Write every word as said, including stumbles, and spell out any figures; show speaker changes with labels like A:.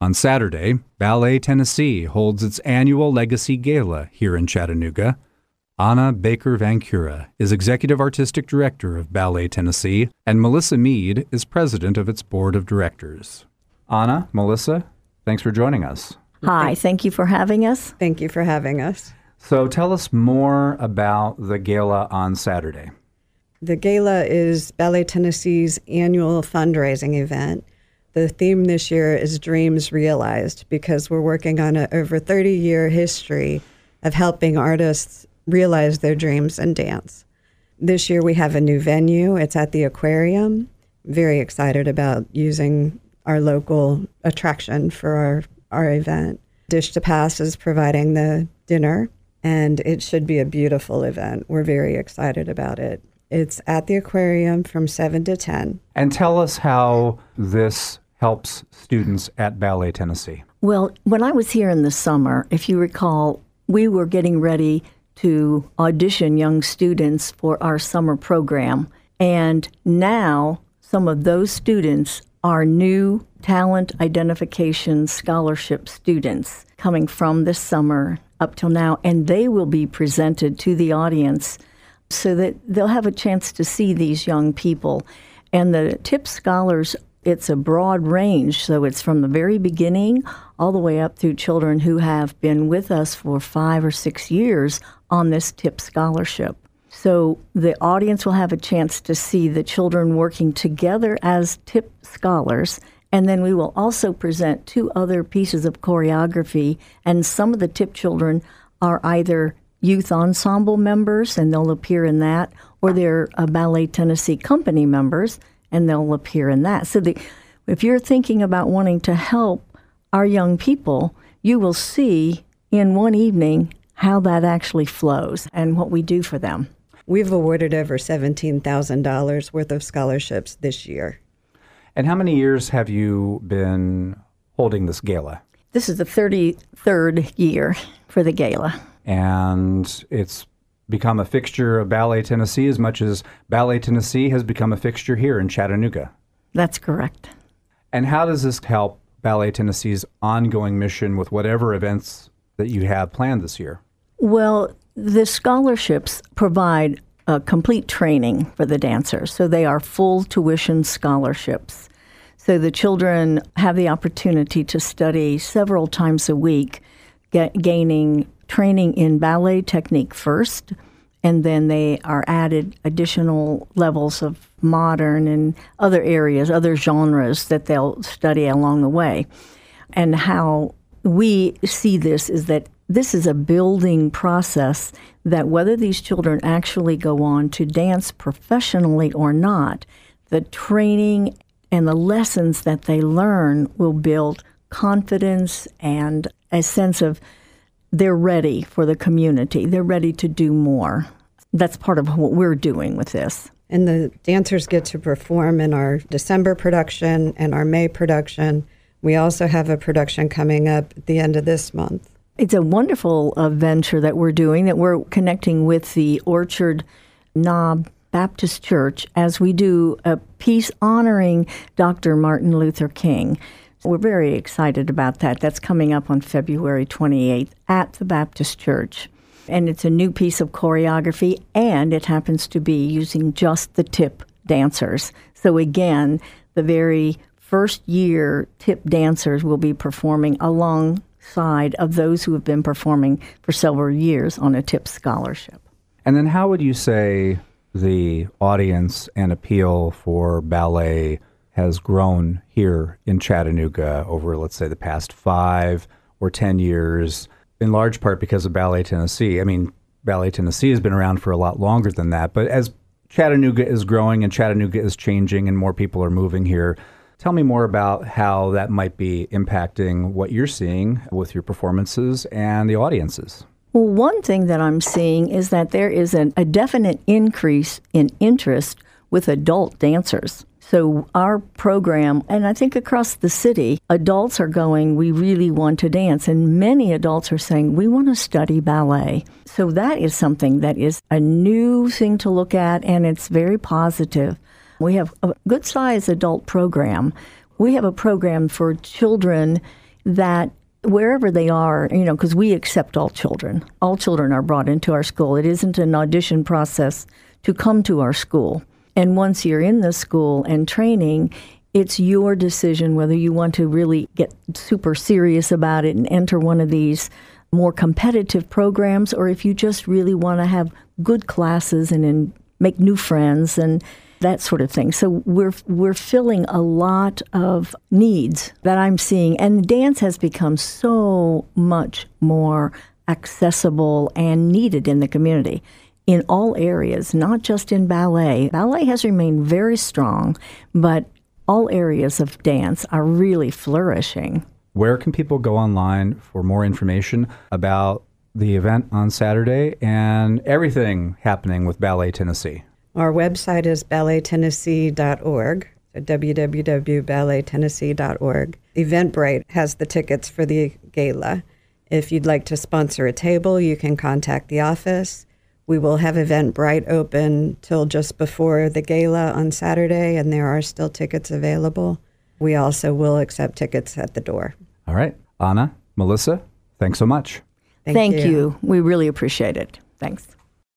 A: On Saturday, Ballet Tennessee holds its annual Legacy Gala here in Chattanooga. Anna Baker Vancura is Executive Artistic Director of Ballet Tennessee, and Melissa Mead is President of its Board of Directors. Anna, Melissa, thanks for joining us.
B: Hi, thank you for having us.
C: Thank you for having us.
A: So tell us more about the gala on Saturday.
C: The gala is Ballet Tennessee's annual fundraising event. The theme this year is Dreams Realized, because we're working on an over thirty-year history of helping artists realize their dreams in dance. This year we have a new venue. It's at the Aquarium. Very excited about using our local attraction for our, our event. Dish to Pass is providing the dinner, and it should be a beautiful event. We're very excited about it. It's at the Aquarium from seven to ten.
A: And tell us how this helps students at Ballet Tennessee.
B: Well, when I was here in the summer, if you recall, we were getting ready to audition young students for our summer program. And now some of those students are new talent identification scholarship students coming from this summer up till now, and they will be presented to the audience so that they'll have a chance to see these young people. And the TIP scholars, it's a broad range, so it's from the very beginning all the way up through children who have been with us for five or six years on this TIP scholarship. So the audience will have a chance to see the children working together as TIP scholars, and then we will also present two other pieces of choreography, and some of the TIP children are either youth ensemble members, and they'll appear in that, or they're uh, Ballet Tennessee company members, and they'll appear in that. So the, if you're thinking about wanting to help our young people, you will see in one evening how that actually flows and what we do for them.
C: We've awarded over seventeen thousand dollars worth of scholarships this year.
A: And how many years have you been holding this gala?
B: This is the thirty-third year for the gala.
A: And it's become a fixture of Ballet Tennessee as much as Ballet Tennessee has become a fixture here in Chattanooga.
B: That's correct.
A: And how does this help Ballet Tennessee's ongoing mission with whatever events that you have planned this year?
B: Well, the scholarships provide a complete training for the dancers. So they are full tuition scholarships. So the children have the opportunity to study several times a week, get, gaining training in ballet technique first, and then they are added additional levels of modern and other areas, other genres that they'll study along the way. And how we see this is that this is a building process that whether these children actually go on to dance professionally or not, the training and the lessons that they learn will build confidence and a sense of they're ready for the community. They're ready to do more. That's part of what we're doing with this.
C: And the dancers get to perform in our December production and our May production. We also have a production coming up at the end of this month.
B: It's a wonderful uh, venture that we're doing, that we're connecting with the Orchard Knob Baptist Church as we do a piece honoring Doctor Martin Luther King. We're very excited about that. That's coming up on February twenty-eighth at the Baptist Church. And it's a new piece of choreography, and it happens to be using just the TIP dancers. So again, the very first year TIP dancers will be performing alongside of those who have been performing for several years on a TIP scholarship.
A: And then how would you say the audience and appeal for ballet has grown here in Chattanooga over, let's say, the past five or ten years, in large part because of Ballet Tennessee? I mean, Ballet Tennessee has been around for a lot longer than that, but as Chattanooga is growing and Chattanooga is changing and more people are moving here, tell me more about how that might be impacting what you're seeing with your performances and the audiences.
B: Well, one thing that I'm seeing is that there is an, a definite increase in interest with adult dancers. So our program, and I think across the city, adults are going, we really want to dance. And many adults are saying, we want to study ballet. So that is something that is a new thing to look at, and it's very positive. We have a good-sized adult program. We have a program for children that wherever they are, you know, because we accept all children. All children are brought into our school. It isn't an audition process to come to our school. And once you're in the school and training, it's your decision whether you want to really get super serious about it and enter one of these more competitive programs, or if you just really want to have good classes and, and make new friends and that sort of thing. So we're we're filling a lot of needs that I'm seeing, and dance has become so much more accessible and needed in the community in all areas, not just in ballet. Ballet has remained very strong, but all areas of dance are really flourishing.
A: Where can people go online for more information about the event on Saturday and everything happening with Ballet Tennessee?
C: Our website is ballet tennessee dot org, so w w w dot ballet tennessee dot org. Eventbrite has the tickets for the gala. If you'd like to sponsor a table, you can contact the office. We will have Eventbrite open till just before the gala on Saturday, and there are still tickets available. We also will accept tickets at the door.
A: All right. Anna, Melissa, thanks so much.
C: Thank,
B: Thank
C: you.
B: you. We really appreciate it. Thanks.